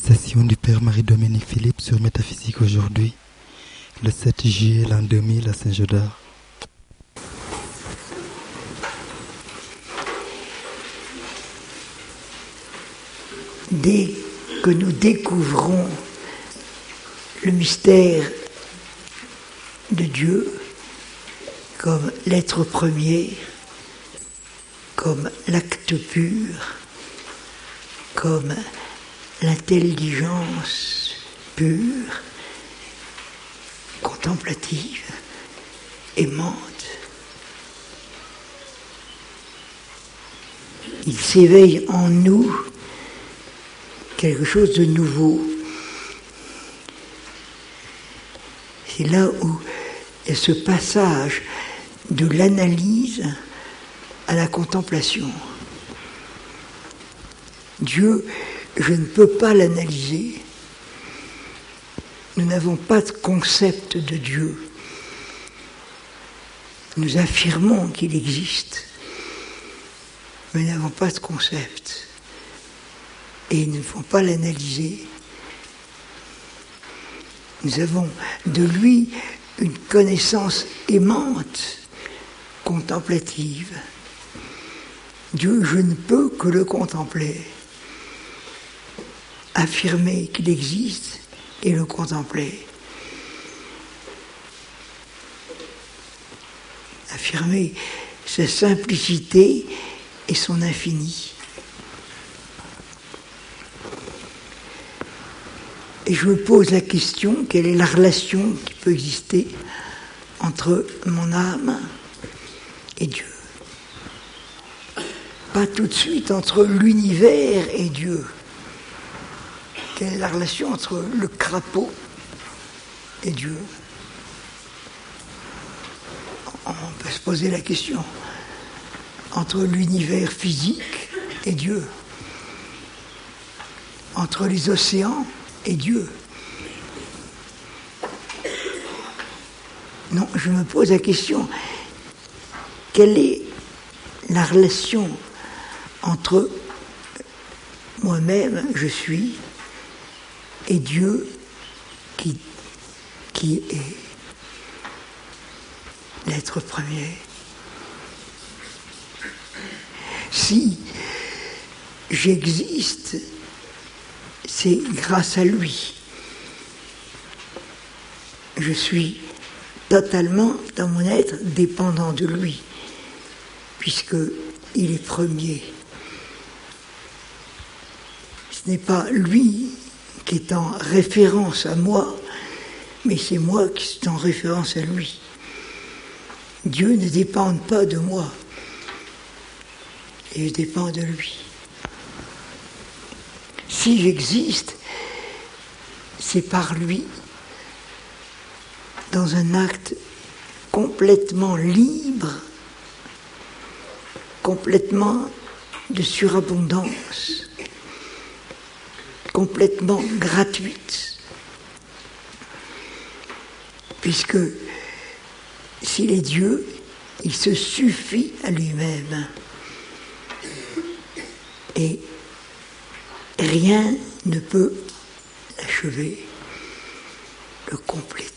Méditation du Père Marie-Dominique Philippe sur Métaphysique aujourd'hui, le 7 juillet l'an 2000 à Saint-Gaudard. Dès que nous découvrons le mystère de Dieu comme l'être premier, comme l'acte pur, comme l'intelligence pure, contemplative, aimante, il s'éveille en nous quelque chose de nouveau. C'est là où il y a ce passage de l'analyse à la contemplation. Dieu, je ne peux pas l'analyser. Nous n'avons pas de concept de Dieu. Nous affirmons qu'il existe, mais nous n'avons pas de concept. Et nous ne pouvons pas l'analyser. Nous avons de lui une connaissance aimante, contemplative. Dieu, je ne peux que le contempler. Affirmer qu'il existe et le contempler. Affirmer sa simplicité et son infini. Et je me pose la question, quelle est la relation qui peut exister entre mon âme et Dieu? Pas tout de suite entre l'univers et Dieu. Quelle est la relation entre le crapaud et Dieu? On peut se poser la question entre l'univers physique et Dieu, entre les océans et Dieu. Non, je me pose la question, quelle est la relation entre moi-même, je suis, et Dieu qui est l'être premier? Si j'existe, c'est grâce à lui. Je suis totalement, dans mon être, dépendant de lui, puisqu'il est premier. Ce n'est pas lui qui est en référence à moi, mais c'est moi qui suis en référence à lui. Dieu ne dépend pas de moi, et je dépends de lui. Si j'existe, c'est par lui, dans un acte complètement libre, complètement de surabondance, complètement gratuite. Puisque s'il est Dieu, il se suffit à lui-même. Et rien ne peut l'achever, le compléter.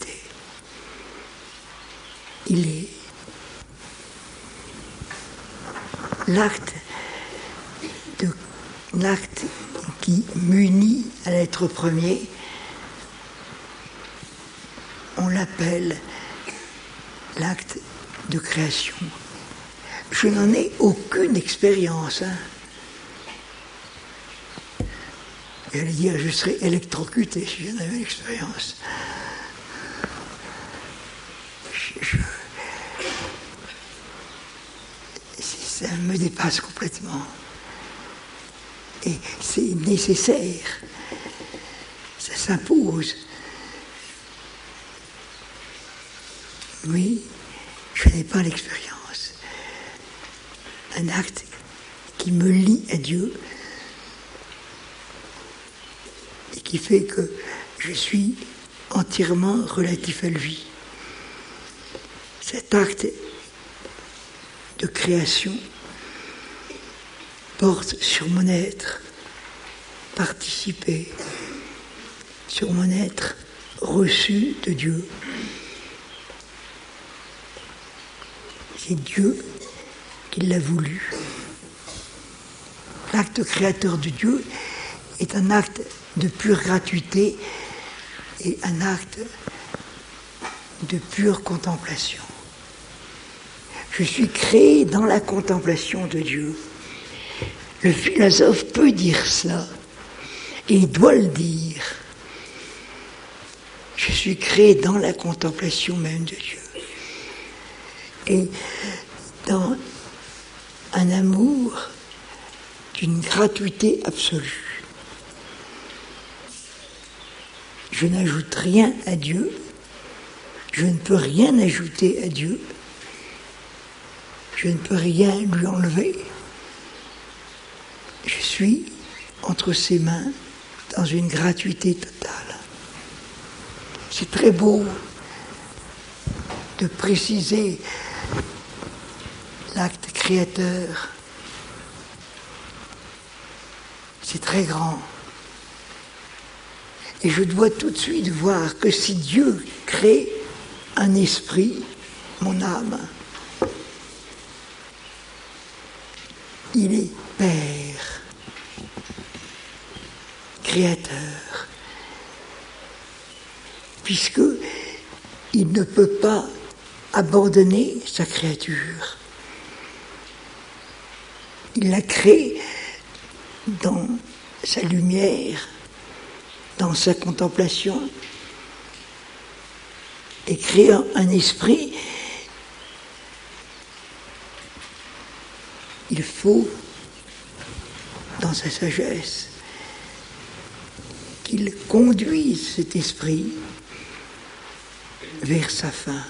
Il est l'acte qui m'unit à l'être premier. On l'appelle l'acte de création. Je n'en ai aucune expérience. J'allais dire, je serais électrocuté si j'en avais l'expérience. Ça me dépasse complètement. Et c'est nécessaire. Ça s'impose. Oui, je n'ai pas l'expérience. Un acte qui me lie à Dieu et qui fait que je suis entièrement relatif à lui. Cet acte de création porte sur mon être, participer, sur mon être reçu de Dieu. C'est Dieu qui l'a voulu. L'acte créateur de Dieu est un acte de pure gratuité et un acte de pure contemplation. Je suis créé dans la contemplation de Dieu. Le philosophe peut dire ça, et il doit le dire. Je suis créé dans la contemplation même de Dieu. Et dans un amour d'une gratuité absolue. Je n'ajoute rien à Dieu, je ne peux rien ajouter à Dieu, je ne peux rien lui enlever. Je suis entre ses mains dans une gratuité totale. C'est très beau de préciser l'acte créateur. C'est très grand. Et je dois tout de suite voir que si Dieu crée un esprit, mon âme, il est Père, Créateur, puisque il ne peut pas abandonner sa créature. Il la crée dans sa lumière, dans sa contemplation, et créant un esprit, il faut, dans sa sagesse, qu'il conduise cet esprit vers sa fin.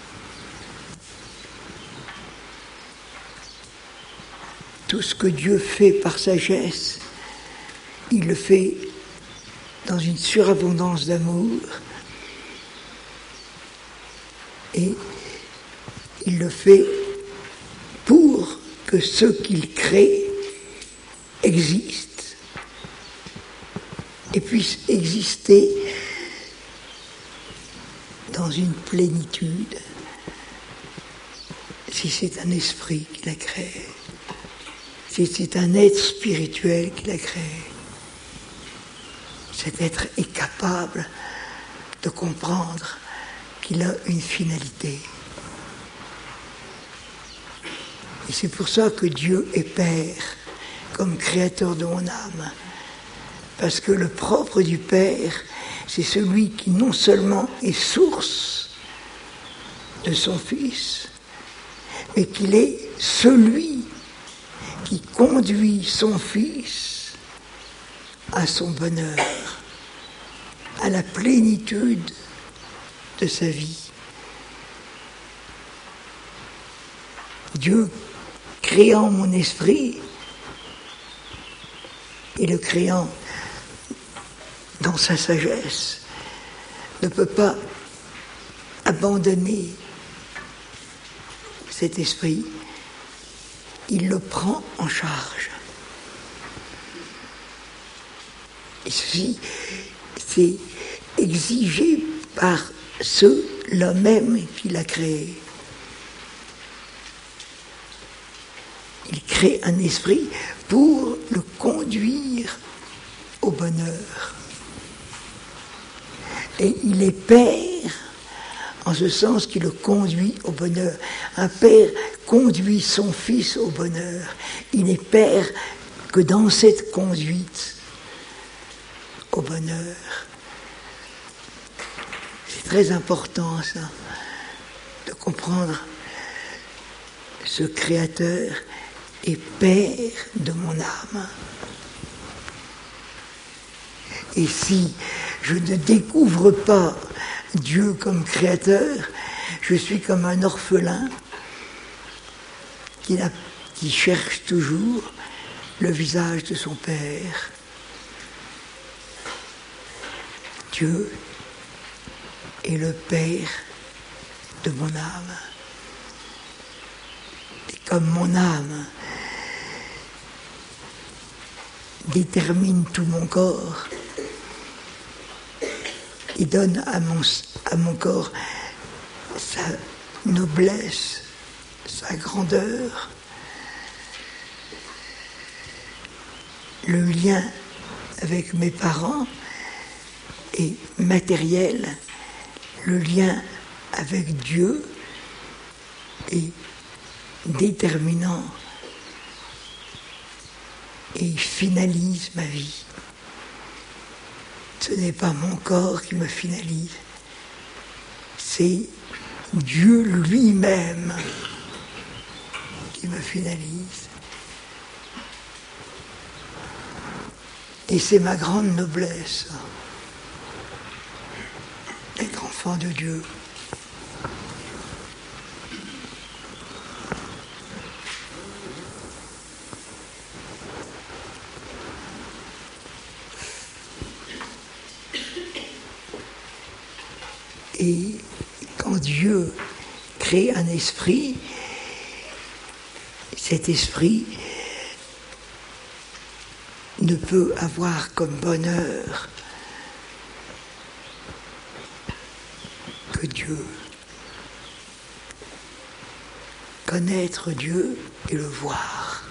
Tout ce que Dieu fait par sagesse, il le fait dans une surabondance d'amour et il le fait pour que ce qu'il crée existe et puisse exister dans une plénitude, si c'est un esprit qui l'a créé, si c'est un être spirituel qui l'a créé. Cet être est capable de comprendre qu'il a une finalité. Et c'est pour ça que Dieu est Père, comme créateur de mon âme. Parce que le propre du Père, c'est celui qui non seulement est source de son Fils, mais qu'il est celui qui conduit son Fils à son bonheur, à la plénitude de sa vie. Dieu, créant mon esprit, et le créant dans sa sagesse, ne peut pas abandonner cet esprit. Il le prend en charge. Et ceci, c'est exigé par ceux-là même qui l'a créé. Il crée un esprit pour le conduire au bonheur. Et il est Père, en ce sens qu'il le conduit au bonheur. Un Père conduit son Fils au bonheur. Il est Père que dans cette conduite au bonheur. C'est très important, ça, de comprendre ce Créateur est Père de mon âme. Et si je ne découvre pas Dieu comme Créateur, je suis comme un orphelin qui cherche toujours le visage de son Père. Dieu est le Père de mon âme. Et comme mon âme détermine tout mon corps, il donne à mon corps sa noblesse, sa grandeur, le lien avec mes parents est matériel, le lien avec Dieu est déterminant et finalise ma vie. Ce n'est pas mon corps qui me finalise, c'est Dieu lui-même qui me finalise. Et c'est ma grande noblesse d'être enfant de Dieu. Et quand Dieu crée un esprit, cet esprit ne peut avoir comme bonheur que Dieu. Connaître Dieu et le voir.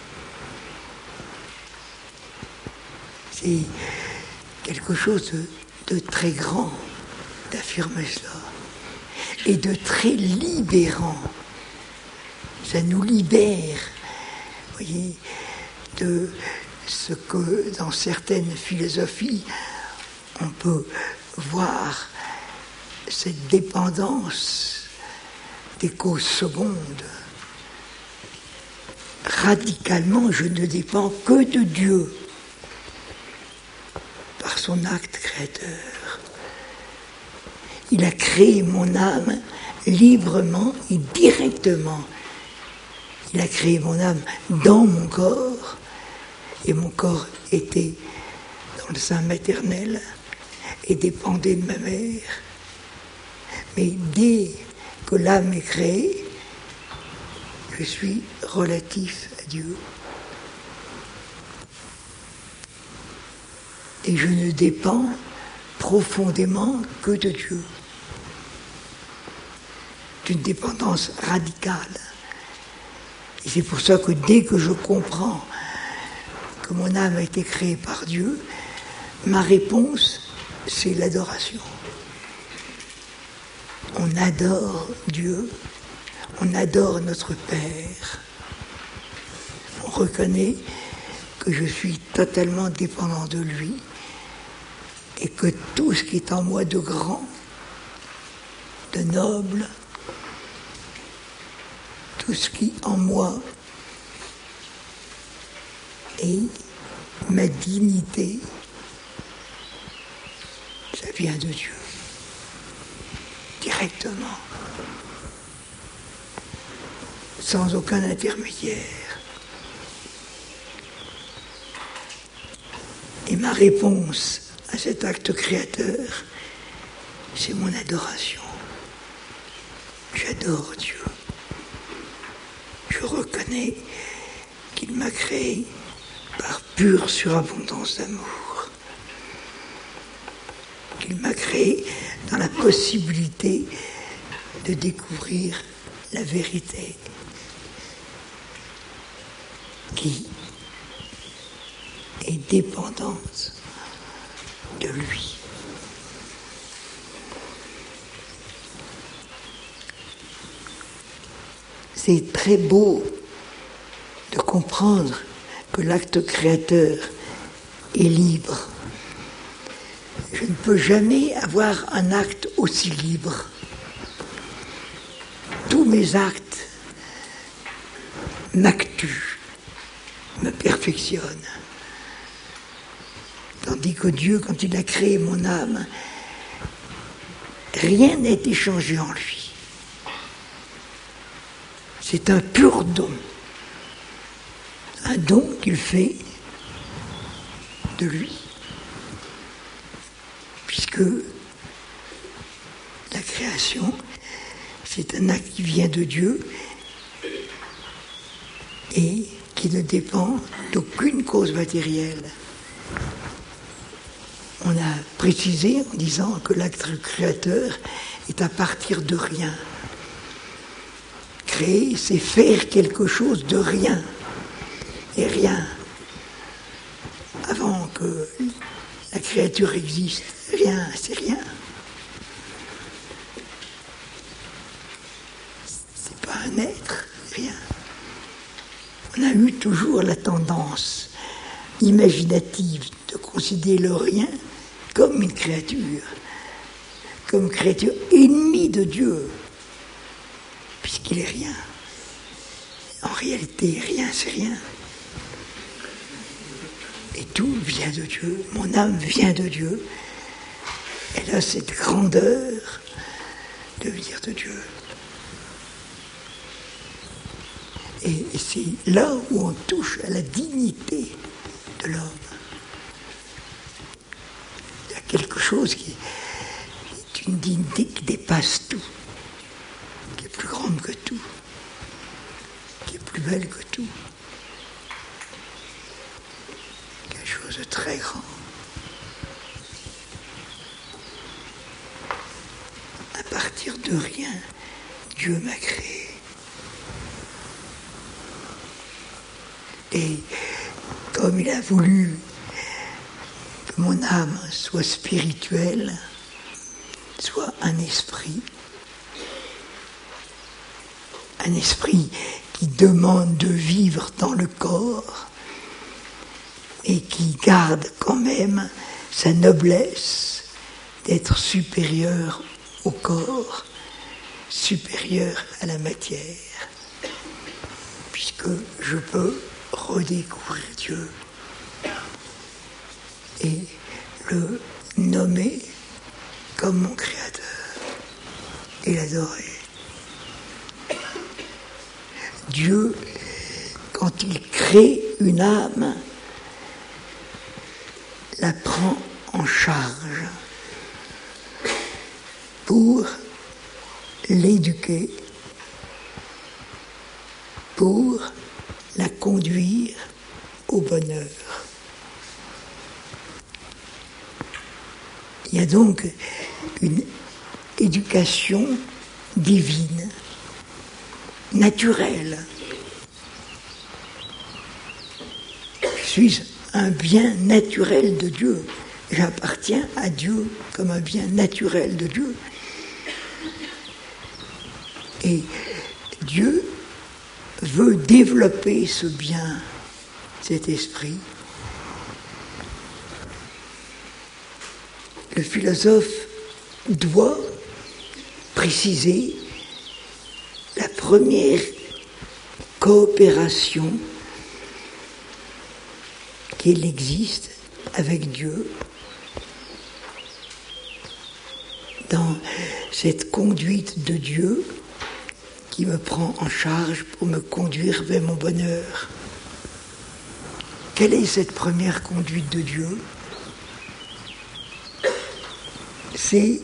C'est quelque chose de très grand d'affirmer cela et de très libérant. Ça nous libère, vous voyez, de ce que dans certaines philosophies on peut voir cette dépendance des causes secondes. Radicalement, je ne dépends que de Dieu par son acte créateur. Il a créé mon âme librement et directement. Il a créé mon âme dans mon corps, et mon corps était dans le sein maternel et dépendait de ma mère. Mais dès que l'âme est créée, je suis relatif à Dieu. Et je ne dépends profondément que de Dieu. C'est une dépendance radicale. Et c'est pour ça que dès que je comprends que mon âme a été créée par Dieu, ma réponse, c'est l'adoration. On adore Dieu, on adore notre Père. On reconnaît que je suis totalement dépendant de lui et que tout ce qui est en moi de grand, de noble, tout ce qui en moi est ma dignité, ça vient de Dieu, directement, sans aucun intermédiaire. Et ma réponse à cet acte créateur, c'est mon adoration. J'adore Dieu. Je reconnais qu'il m'a créé par pure surabondance d'amour. Qu'il m'a créé dans la possibilité de découvrir la vérité qui est dépendante de lui. C'est très beau de comprendre que l'acte créateur est libre. Je ne peux jamais avoir un acte aussi libre. Tous mes actes m'actuent, me perfectionnent. Tandis que Dieu, quand il a créé mon âme, rien n'est échangé en lui. C'est un pur don. Un don qu'il fait de lui. Puisque la création, c'est un acte qui vient de Dieu et qui ne dépend d'aucune cause matérielle. on a précisé en disant que l'acte créateur est à partir de rien. Créer, c'est faire quelque chose de rien. Et rien. Avant que la créature existe, rien, c'est rien. C'est pas un être, rien. On a eu toujours la tendance imaginative de considérer le rien comme une créature ennemie de Dieu, puisqu'il est rien. En réalité, rien, c'est rien. Et tout vient de Dieu. Mon âme vient de Dieu. Elle a cette grandeur de venir de Dieu. Et c'est là où on touche à la dignité de l'homme. Il y a quelque chose qui est une dignité qui dépasse tout, qui est plus grande que tout, qui est plus belle que tout. Quelque chose de très grand. À partir de rien, Dieu m'a créé. Et comme il a voulu que mon âme soit spirituelle, soit un esprit qui demande de vivre dans le corps et qui garde quand même sa noblesse d'être supérieur au corps, supérieur à la matière, puisque je peux redécouvrir Dieu et le nommer comme mon Créateur et l'adorer. Dieu, quand il crée une âme, la prend en charge pour l'éduquer, pour la conduire au bonheur. Il y a donc une éducation divine, naturelle. Je suis un bien naturel de Dieu. J'appartiens à Dieu comme un bien naturel de Dieu. Et Dieu veut développer ce bien, cet esprit. Le philosophe doit préciser la première coopération qu'il existe avec Dieu dans cette conduite de Dieu qui me prend en charge pour me conduire vers mon bonheur. Quelle est cette première conduite de Dieu ? C'est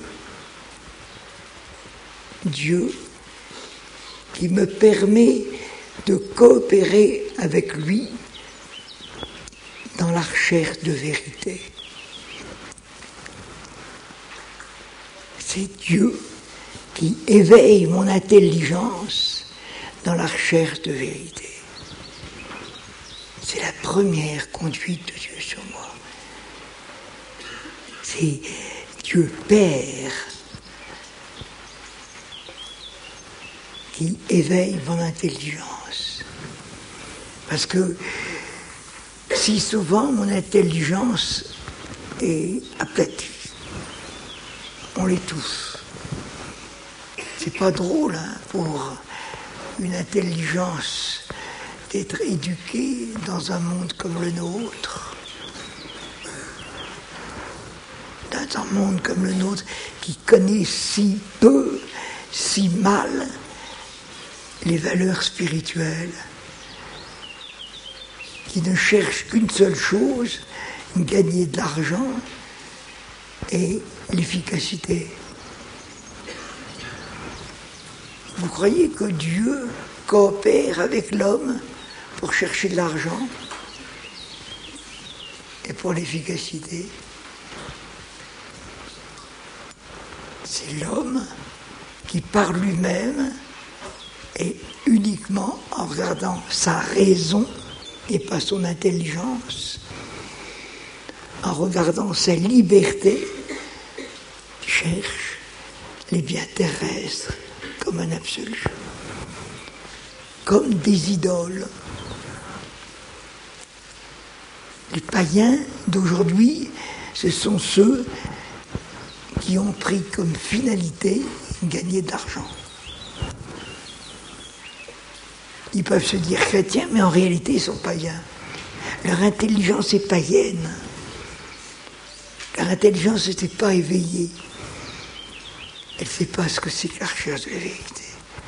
Dieu qui me permet de coopérer avec lui dans la recherche de vérité. C'est Dieu qui éveille mon intelligence dans la recherche de vérité. C'est la première conduite de Dieu sur moi. C'est Dieu Père qui éveille mon intelligence. Parce que si souvent mon intelligence est aplatie, on l'est tous. C'est pas drôle pour une intelligence d'être éduquée dans un monde comme le nôtre. Dans un monde comme le nôtre qui connaît si peu, si mal les valeurs spirituelles, qui ne cherche qu'une seule chose, gagner de l'argent et l'efficacité. Vous croyez que Dieu coopère avec l'homme pour chercher de l'argent et pour l'efficacité ? C'est l'homme qui par lui-même et uniquement en regardant sa raison et pas son intelligence, en regardant sa liberté, cherche les biens terrestres comme un absolu, comme des idoles. Les païens d'aujourd'hui, ce sont ceux qui ont pris comme finalité gagner de l'argent. Ils peuvent se dire chrétiens, mais en réalité, ils sont païens. Leur intelligence est païenne. Leur intelligence n'était pas éveillée. Elle ne sait pas ce que c'est que la recherche de la vérité.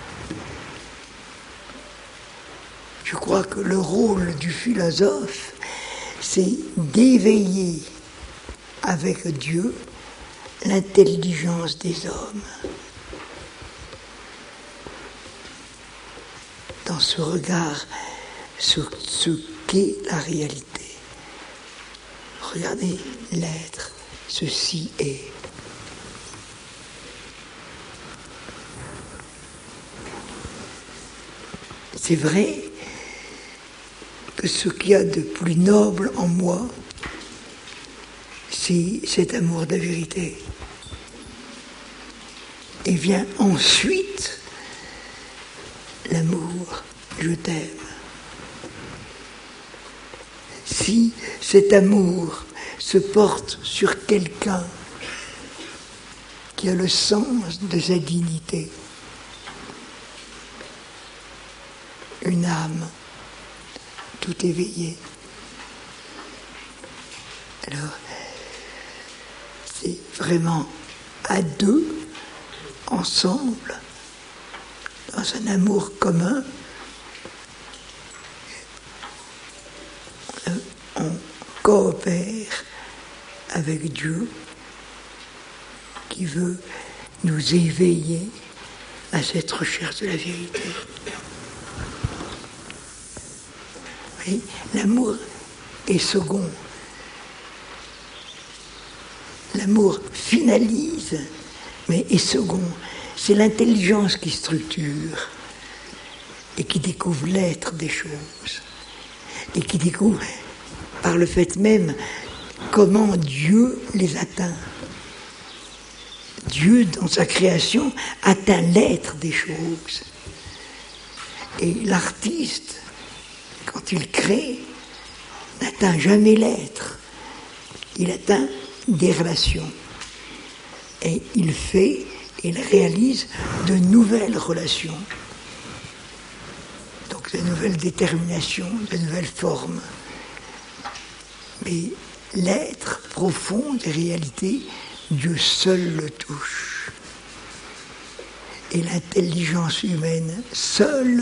Je crois que le rôle du philosophe, c'est d'éveiller avec Dieu l'intelligence des hommes. Dans ce regard sur ce qu'est la réalité. Regardez l'être, ceci est. C'est vrai que ce qu'il y a de plus noble en moi, c'est cet amour de la vérité. Et vient ensuite l'amour, je t'aime. Si cet amour se porte sur quelqu'un qui a le sens de sa dignité, une âme tout éveillée, alors c'est vraiment à deux, ensemble, dans un amour commun, on coopère avec Dieu qui veut nous éveiller à cette recherche de la vérité. Oui, l'amour est second. L'amour finalise, mais est second. C'est l'intelligence qui structure et qui découvre l'être des choses et qui découvre par le fait même comment Dieu les atteint. Dieu, dans sa création, atteint l'être des choses. Et l'artiste, quand il crée, n'atteint jamais l'être. Il atteint des relations. Et il fait, il réalise de nouvelles relations. Donc de nouvelles déterminations, de nouvelles formes. Mais l'être profond des réalités, Dieu seul le touche. Et l'intelligence humaine seule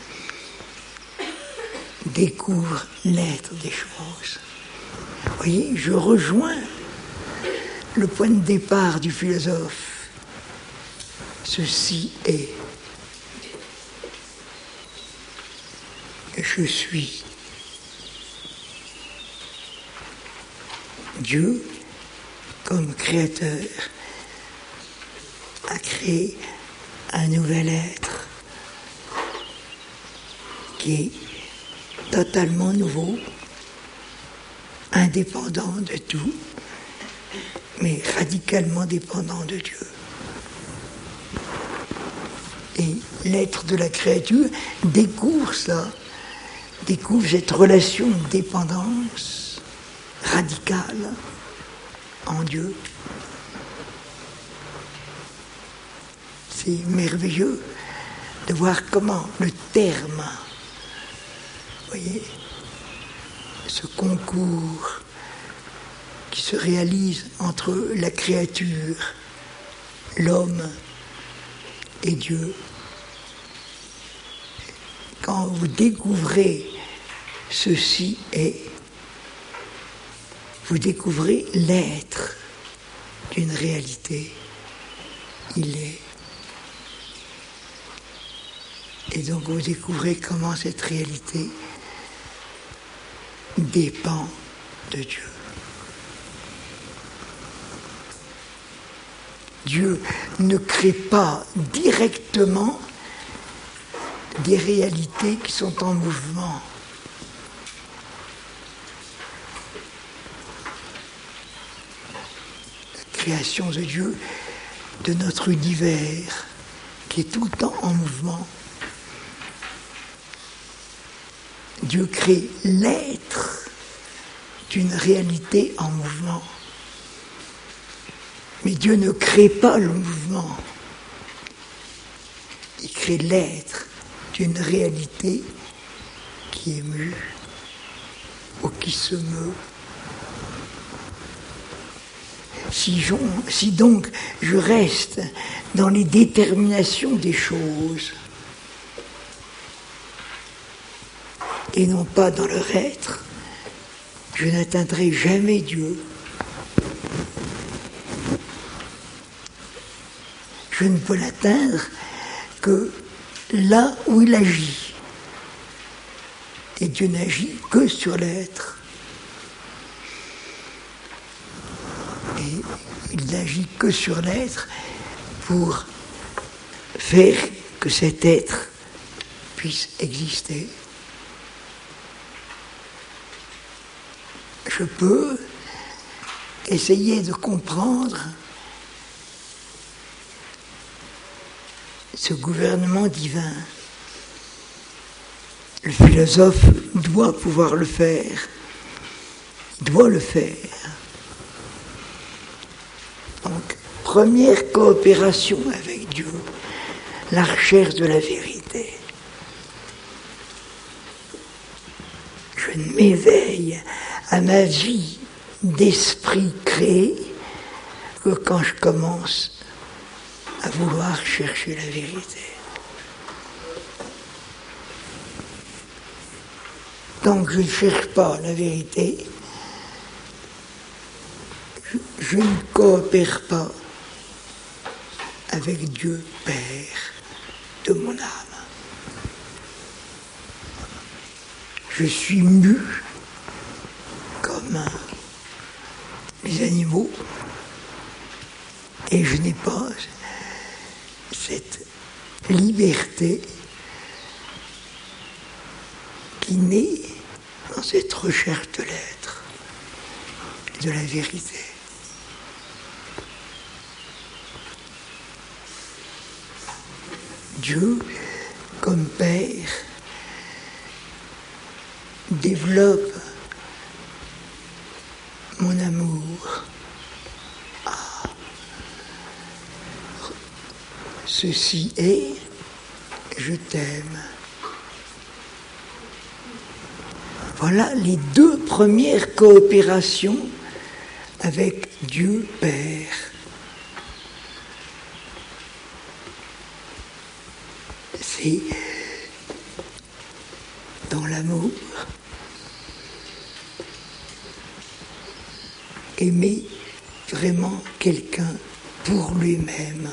découvre l'être des choses. Vous voyez, je rejoins le point de départ du philosophe. Ceci est. Je suis. Dieu, comme créateur, a créé un nouvel être qui est totalement nouveau, indépendant de tout, mais radicalement dépendant de Dieu. Et l'être de la créature découvre ça, découvre cette relation de dépendance radicale en Dieu. C'est merveilleux de voir comment le terme, vous voyez, ce concours qui se réalise entre la créature, l'homme et Dieu. Quand vous découvrez ceci est, vous découvrez l'être d'une réalité. Il est. Et donc vous découvrez comment cette réalité dépend de Dieu. Dieu ne crée pas directement des réalités qui sont en mouvement. La création de Dieu, de notre univers, qui est tout le temps en mouvement. Dieu crée l'être d'une réalité en mouvement. Mais Dieu ne crée pas le mouvement. Il crée l'être d'une réalité qui est mue ou qui se meut. Si donc je reste dans les déterminations des choses et non pas dans leur être, je n'atteindrai jamais Dieu. Je ne peux l'atteindre que là où il agit. Et Dieu n'agit que sur l'être. Et il n'agit que sur l'être pour faire que cet être puisse exister. Je peux essayer de comprendre ce gouvernement divin. Le philosophe doit pouvoir le faire. Il doit le faire. Donc, première coopération avec Dieu, la recherche de la vérité. Je ne m'éveille à ma vie d'esprit créé que quand je commence à vouloir chercher la vérité. Tant que je ne cherche pas la vérité, je ne coopère pas avec Dieu Père de mon âme. Je suis mu comme les animaux et je n'ai pas cette liberté qui naît dans cette recherche de l'être, de la vérité. Dieu, comme Père, développe mon amour. Ceci est, je t'aime. Voilà les deux premières coopérations avec Dieu Père. C'est dans l'amour, aimer vraiment quelqu'un pour lui-même.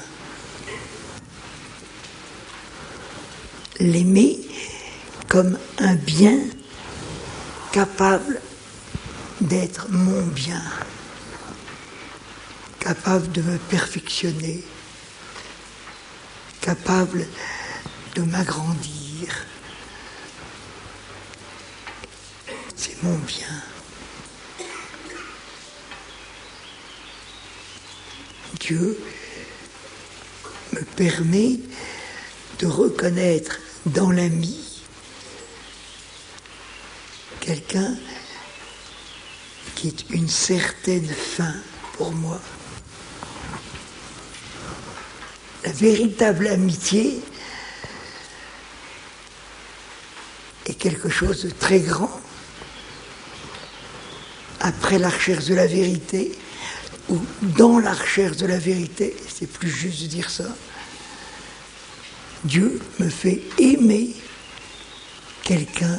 L'aimer comme un bien capable d'être mon bien, capable de me perfectionner, capable de m'agrandir. C'est mon bien. Dieu me permet de reconnaître dans l'ami quelqu'un qui est une certaine fin pour moi. La véritable amitié est quelque chose de très grand. Après la recherche de la vérité, ou dans la recherche de la vérité, c'est plus juste de dire ça, Dieu me fait aimer quelqu'un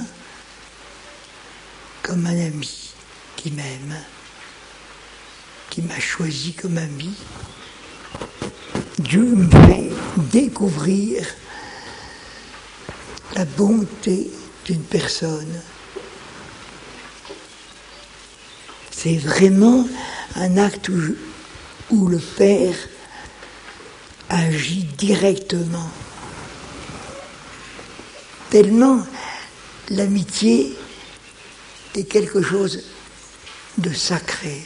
comme un ami qui m'aime, qui m'a choisi comme ami. Dieu me fait découvrir la bonté d'une personne. C'est vraiment un acte où le Père agit directement. Tellement l'amitié est quelque chose de sacré.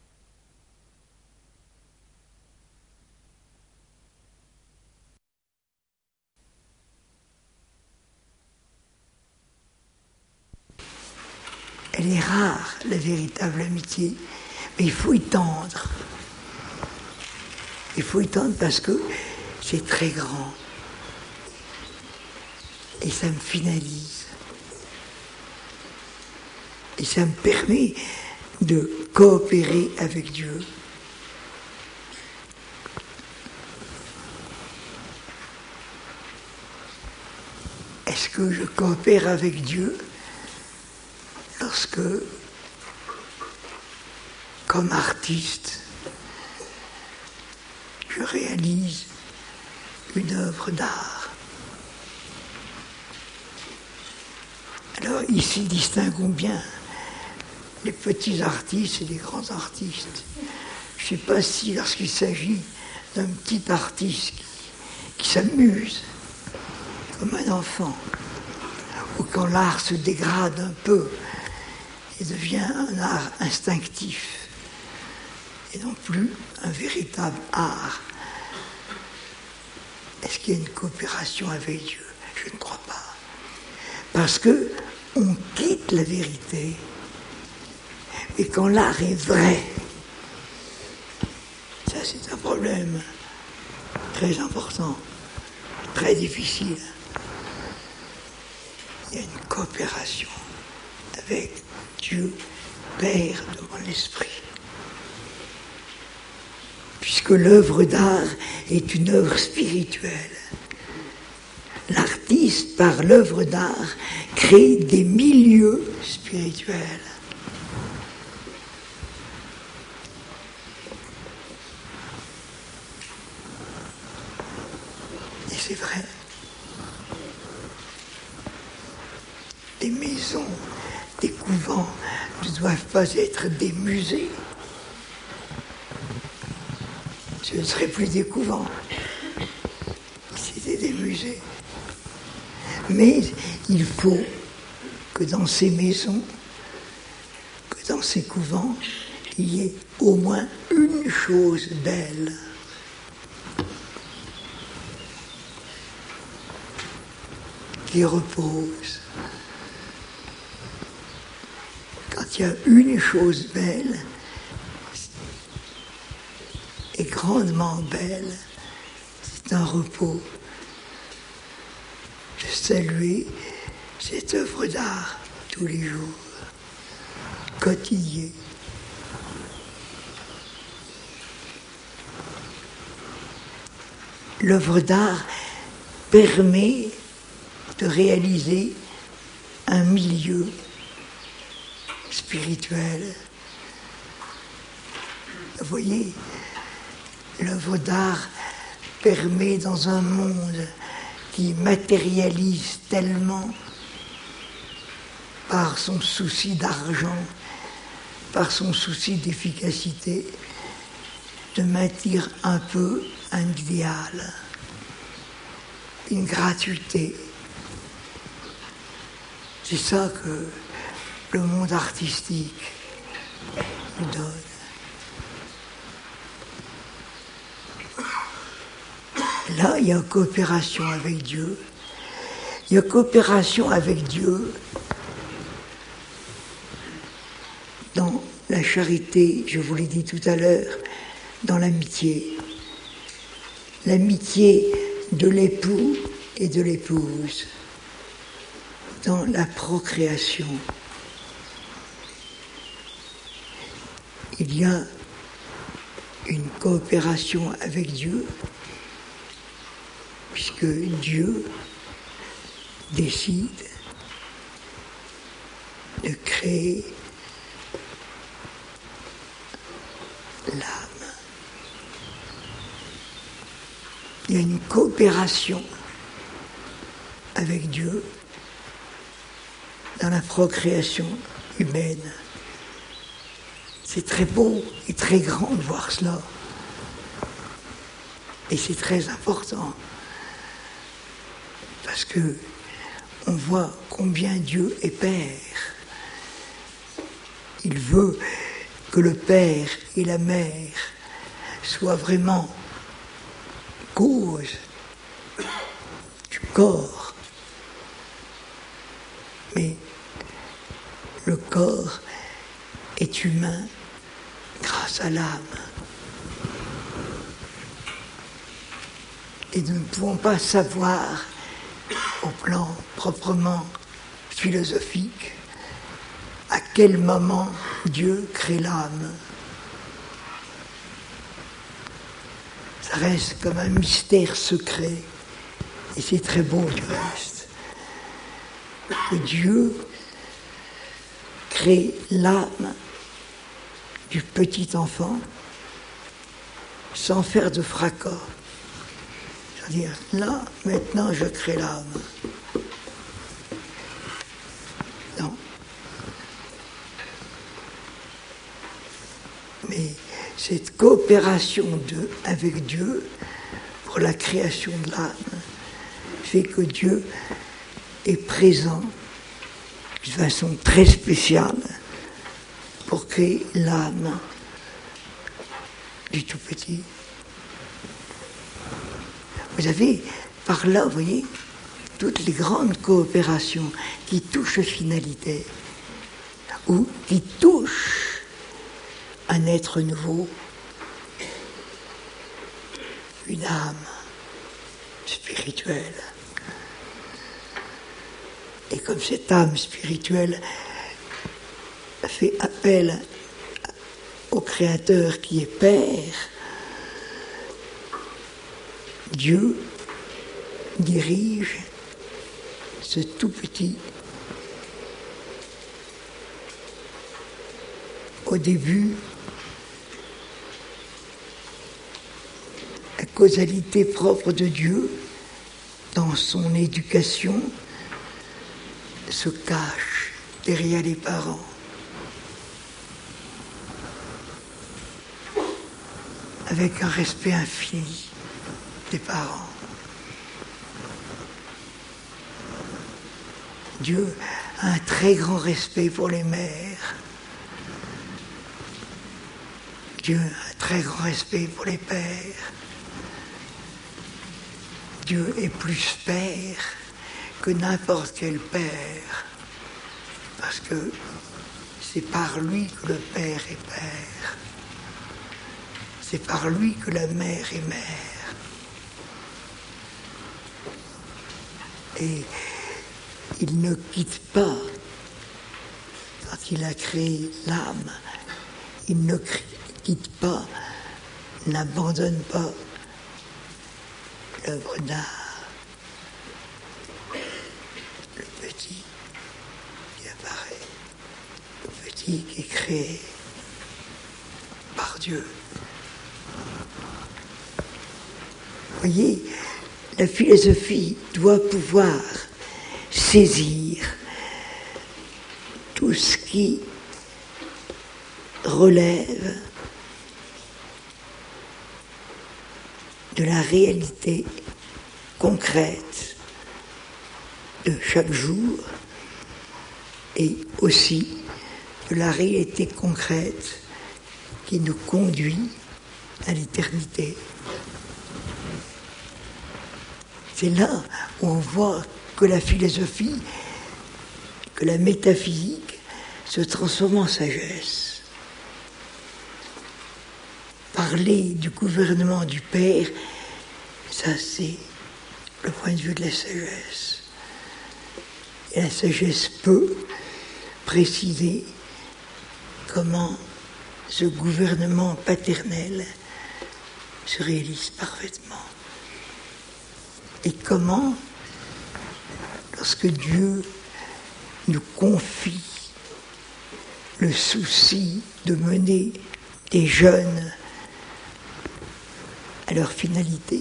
Elle est rare, la véritable amitié, mais il faut y tendre. Il faut y tendre parce que c'est très grand. Et ça me finalise. Et ça me permet de coopérer avec Dieu. Est-ce que je coopère avec Dieu lorsque, comme artiste, je réalise une œuvre d'art? Alors ici, distinguons bien les petits artistes et les grands artistes. Je ne sais pas si lorsqu'il s'agit d'un petit artiste qui s'amuse comme un enfant, ou quand l'art se dégrade un peu et devient un art instinctif et non plus un véritable art. Est-ce qu'il y a une coopération avec Dieu? Je ne crois pas. Parce que on quitte la vérité. Et quand l'art est vrai, ça c'est un problème très important, très difficile. Il y a une coopération avec Dieu, Père de mon esprit. Puisque l'œuvre d'art est une œuvre spirituelle. L'artiste, par l'œuvre d'art, crée des milieux spirituels. Et c'est vrai. Les maisons, des couvents ne doivent pas être des musées. Ce ne serait plus des couvents. C'était des musées. Mais il faut que dans ces maisons, que dans ces couvents, il y ait au moins une chose belle. Qui repose. Quand il y a une chose belle, et grandement belle, c'est un repos. De saluer cette œuvre d'art tous les jours, quotidien. L'œuvre d'art permet de réaliser un milieu spirituel. Vous voyez, l'œuvre d'art permet dans un monde qui matérialise tellement par son souci d'argent, par son souci d'efficacité, de maintenir un peu un idéal, une gratuité. C'est ça que le monde artistique nous donne. Là, il y a coopération avec Dieu. Il y a coopération avec Dieu dans la charité, je vous l'ai dit tout à l'heure, dans l'amitié. L'amitié de l'époux et de l'épouse, dans la procréation. Il y a une coopération avec Dieu, puisque Dieu décide de créer l'âme. Il y a une coopération avec Dieu dans la procréation humaine. C'est très beau et très grand de voir cela. Et c'est très important, parce que on voit combien Dieu est Père. Il veut que le Père et la Mère soient vraiment cause du corps. Mais le corps est humain grâce à l'âme. Et nous ne pouvons pas savoir, au plan proprement philosophique, à quel moment Dieu crée l'âme. Ça reste comme un mystère secret, et c'est très beau du reste. Que Dieu crée l'âme du petit enfant sans faire de fracas. C'est-à-dire, là, maintenant, je crée l'âme. Non. Mais cette coopération avec Dieu pour la création de l'âme fait que Dieu est présent de façon très spéciale pour créer l'âme du tout petit. Vous avez par là, vous voyez, toutes les grandes coopérations qui touchent finalité ou qui touchent un être nouveau, une âme spirituelle. Et comme cette âme spirituelle fait appel au Créateur qui est Père, Dieu dirige ce tout petit. Au début, la causalité propre de Dieu dans son éducation se cache derrière les parents. Avec un respect infini des parents. Dieu a un très grand respect pour les mères. Dieu a un très grand respect pour les pères. Dieu est plus père que n'importe quel père, parce que c'est par lui que le père est père. C'est par lui que la mère est mère. Et il ne quitte pas, quand il a créé l'âme, il ne quitte pas, n'abandonne pas l'œuvre d'art. Le petit qui apparaît, le petit qui est créé par Dieu. Vous voyez, la philosophie doit pouvoir saisir tout ce qui relève de la réalité concrète de chaque jour et aussi de la réalité concrète qui nous conduit à l'éternité. C'est là où on voit que la philosophie, que la métaphysique se transforme en sagesse. Parler du gouvernement du Père, ça c'est le point de vue de la sagesse. Et la sagesse peut préciser comment ce gouvernement paternel se réalise parfaitement. Et comment, lorsque Dieu nous confie le souci de mener des jeunes à leur finalité,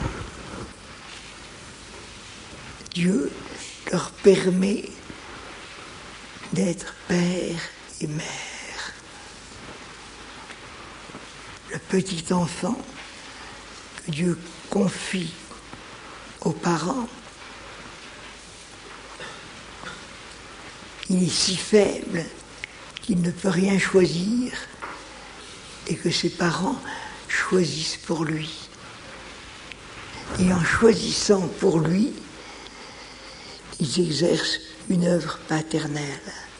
Dieu leur permet d'être père et mère. Le petit enfant que Dieu confie aux parents, il est si faible qu'il ne peut rien choisir et que ses parents choisissent pour lui. Et en choisissant pour lui, ils exercent une œuvre maternelle.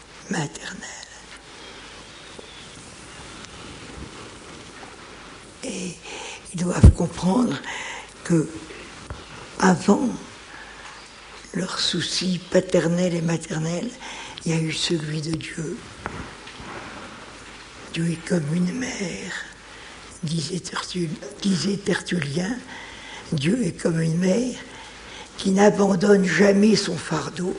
Et ils doivent comprendre que avant leur souci paternel et maternel, il y a eu celui de Dieu. Dieu est comme une mère, disait Tertullien. Dieu est comme une mère qui n'abandonne jamais son fardeau.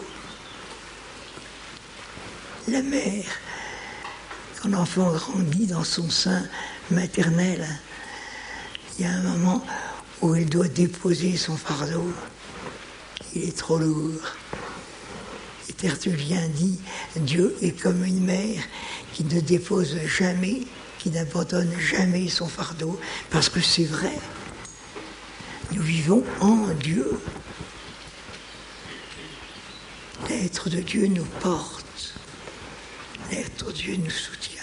La mère, quand l'enfant grandit dans son sein maternel, il y a un moment où elle doit déposer son fardeau. Il est trop lourd. Et Tertullien dit, Dieu est comme une mère qui ne dépose jamais, qui n'abandonne jamais son fardeau, parce que c'est vrai. Nous vivons en Dieu. L'être de Dieu nous porte. L'être de Dieu nous soutient.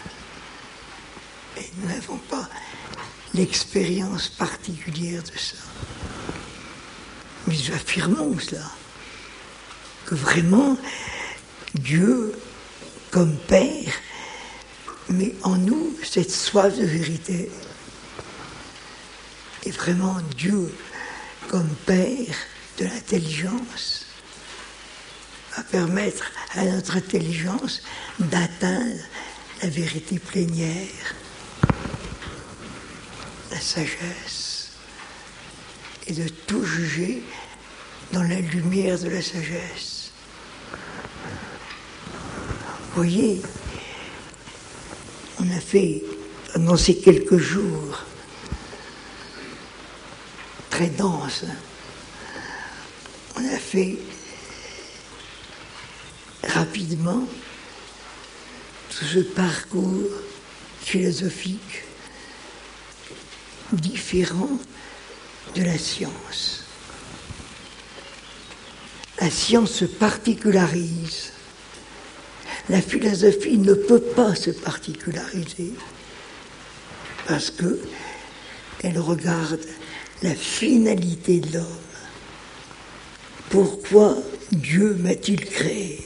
Et nous n'avons pas l'expérience particulière de ça. Mais nous affirmons cela, que vraiment Dieu, comme Père, met en nous cette soif de vérité. Et vraiment Dieu, comme Père de l'intelligence, va permettre à notre intelligence d'atteindre la vérité plénière, la sagesse, et de tout juger dans la lumière de la sagesse. Vous voyez, on a fait, pendant ces quelques jours, très dense. On a fait rapidement tout ce parcours philosophique différent de la science. La science se particularise. La philosophie ne peut pas se particulariser parce qu'elle regarde la finalité de l'homme. Pourquoi Dieu m'a-t-il créé?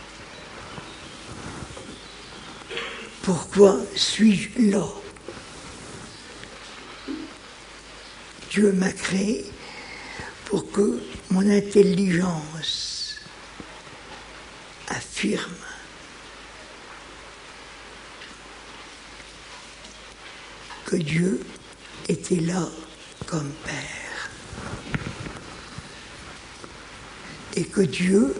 Pourquoi suis-je là? Dieu m'a créé pour que mon intelligence affirme que Dieu était là comme Père. Et que Dieu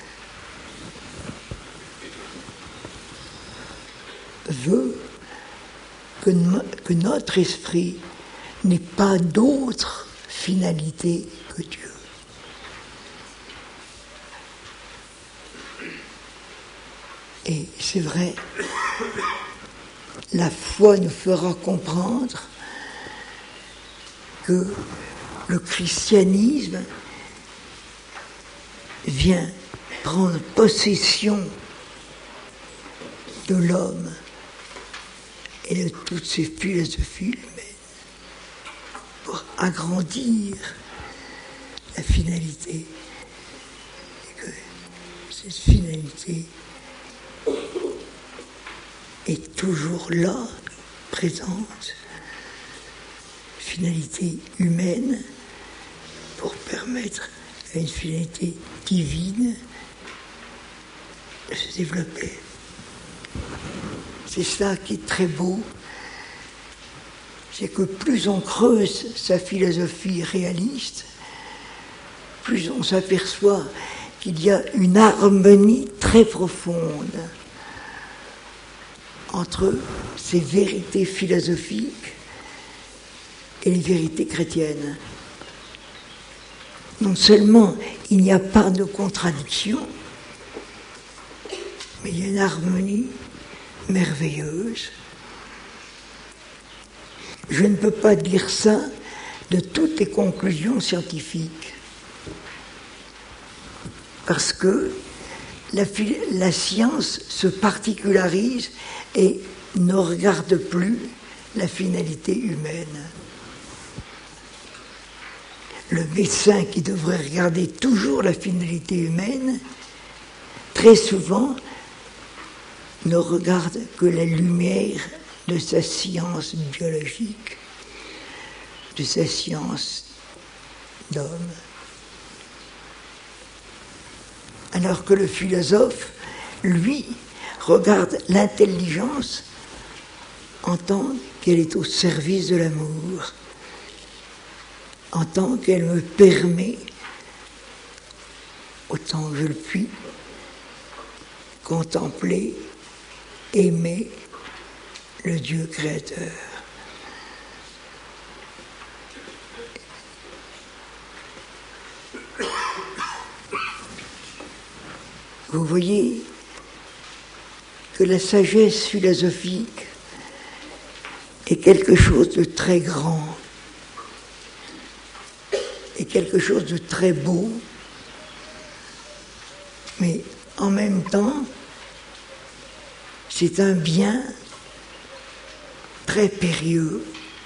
veut que notre esprit n'ait pas d'autre finalité que Dieu. Et c'est vrai, la foi nous fera comprendre que le christianisme vient prendre possession de l'homme et de toutes ses philosophies humaines pour agrandir la finalité. Et que cette finalité est toujours là, présente, finalité humaine pour permettre à une finalité divine de se développer. C'est ça qui est très beau, c'est que plus on creuse sa philosophie réaliste, plus on s'aperçoit qu'il y a une harmonie très profonde entre ces vérités philosophiques et les vérités chrétiennes. Non seulement il n'y a pas de contradiction, mais il y a une harmonie merveilleuse. Je ne peux pas dire ça de toutes les conclusions scientifiques. Parce que la science se particularise et ne regarde plus la finalité humaine. Le médecin qui devrait regarder toujours la finalité humaine, très souvent, ne regarde que la lumière de sa science biologique, de sa science d'homme. Alors que le philosophe, lui, regarde l'intelligence en tant qu'elle est au service de l'amour, en tant qu'elle me permet, autant que je le puis, contempler, aimer le Dieu créateur. Vous voyez que la sagesse philosophique est quelque chose de très grand, est quelque chose de très beau, mais en même temps, c'est un bien très périlleux,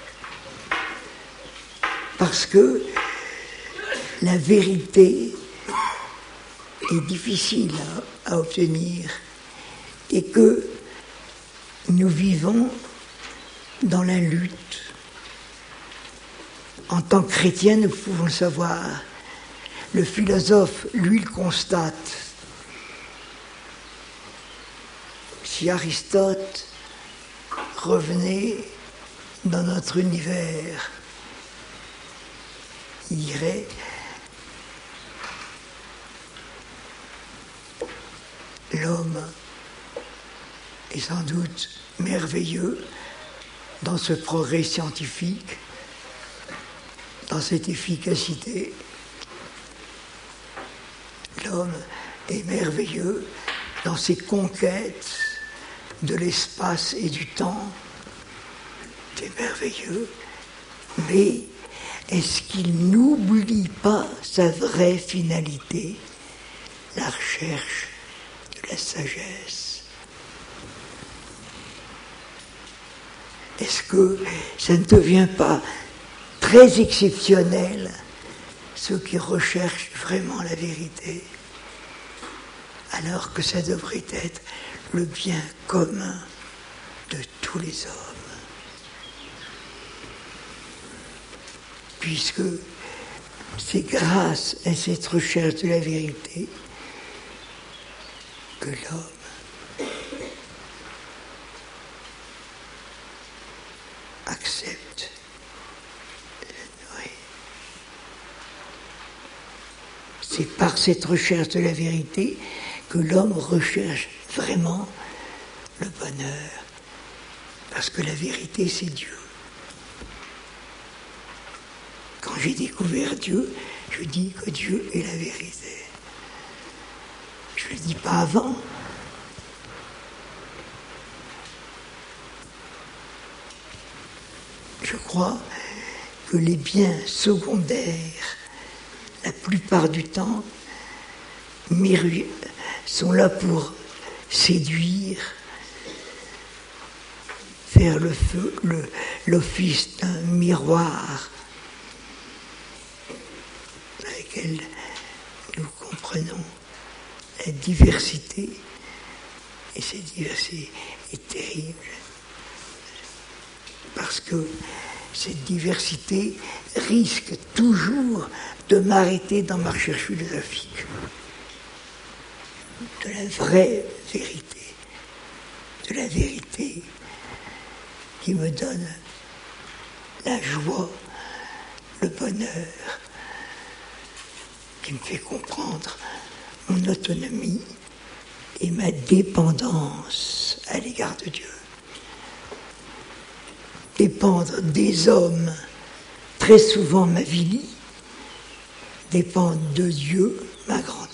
parce que la vérité est difficile à obtenir et que nous vivons dans la lutte. En tant que chrétiens, nous pouvons le savoir. Le philosophe, lui, le constate. Si Aristote revenait dans notre univers, il dirait: l'homme est sans doute merveilleux dans ce progrès scientifique, dans cette efficacité. L'homme est merveilleux dans ses conquêtes de l'espace et du temps. C'est merveilleux. Mais est-ce qu'il n'oublie pas sa vraie finalité, la recherche de la sagesse? Est-ce que ça ne devient pas très exceptionnel, ceux qui recherchent vraiment la vérité, alors que ça devrait être le bien commun de tous les hommes? Puisque c'est grâce à cette recherche de la vérité que l'homme accepte la nourrir. C'est par cette recherche de la vérité que l'homme recherche vraiment le bonheur. Parce que la vérité, c'est Dieu. Quand j'ai découvert Dieu, je dis que Dieu est la vérité. Je ne le dis pas avant. Je crois que les biens secondaires, la plupart du temps, sont là pour séduire, faire l'office d'un miroir dans lequel nous comprenons la diversité, et cette diversité est terrible, parce que cette diversité risque toujours de m'arrêter dans ma recherche philosophique de la vraie vérité, de la vérité qui me donne la joie, le bonheur, qui me fait comprendre mon autonomie et ma dépendance à l'égard de Dieu. Dépendre des hommes, très souvent m'avilit, dépendre de Dieu, ma grandeur.